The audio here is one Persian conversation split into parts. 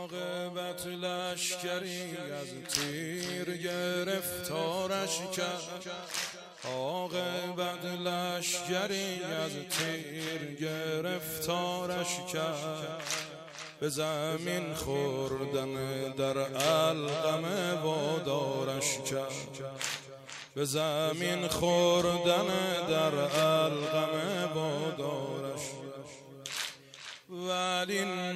عاقبت لشکری از تیر گرفتارش کرد، عاقبت لشکری از تیر گرفتارش کرد، به زمین خوردن در علقم وادارش کرد، به زمین خوردن در علقم وادارش کرد. اولین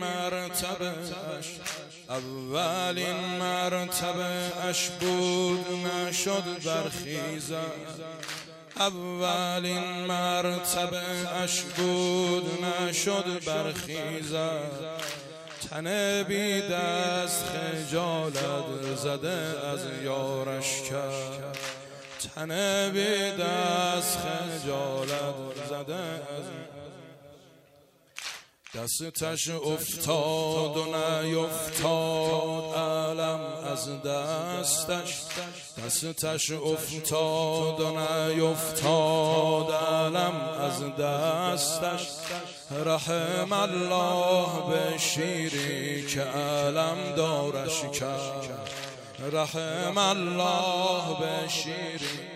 مرتبه اش بود نشد برخیزد، اولین مرتبه اش بود نشد برخیزد، تن بی دست خجالت زده از یارش کرد، تن بی دست خجالت زده از دستش افتاد و نیفتاد علم از دستش، دستش افتاد و نیفتاد علم از دستش، رحم الله به شیری که علم دارش کرد، رحم الله به شیری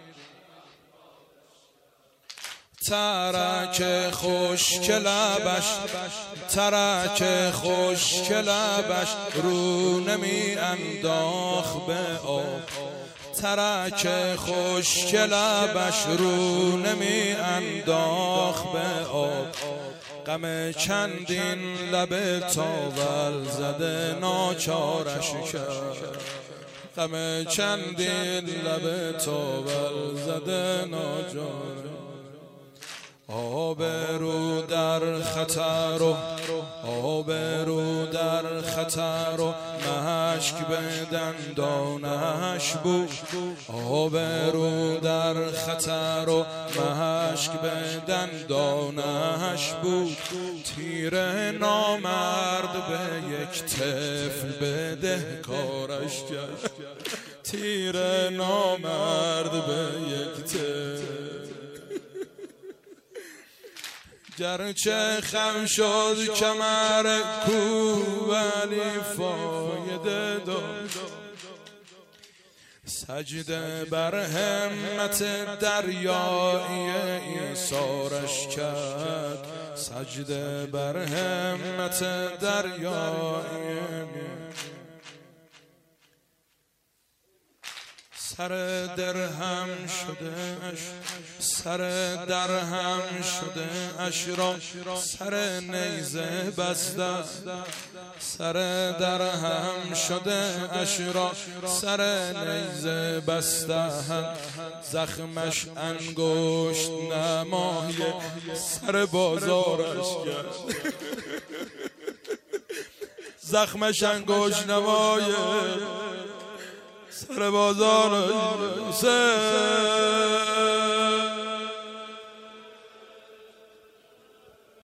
ترک خشک لبش، ترک خشک لبش رو نمی انداخت به آب، ترک خشک لبش رو نمی انداخت به آب، غم چندین لب تاول زده ناچارش کرد، غم چندین لب تاول زده ناچارش. آبرو در خطر و آبرو در خطر و مشک به دندانش بود، آبرو در خطر و مشک به دندانش بود، تیر نامرد به یک طفل بده کارش کرد، تیر نامرد به یک طفل گرچه خم شد کمر کو ولی فایده داشت، سجده بر همت دریایی ایثارش کرد، سجده بر همت دریایی سر درهم شده اش، سر درهم شده اش را سر نیزه بسته، سر درهم شده اش را سر نیزه بسته، زخمش انگشت نمای سر بازارش کرد، زخمش انگشت نمای سر بازار سر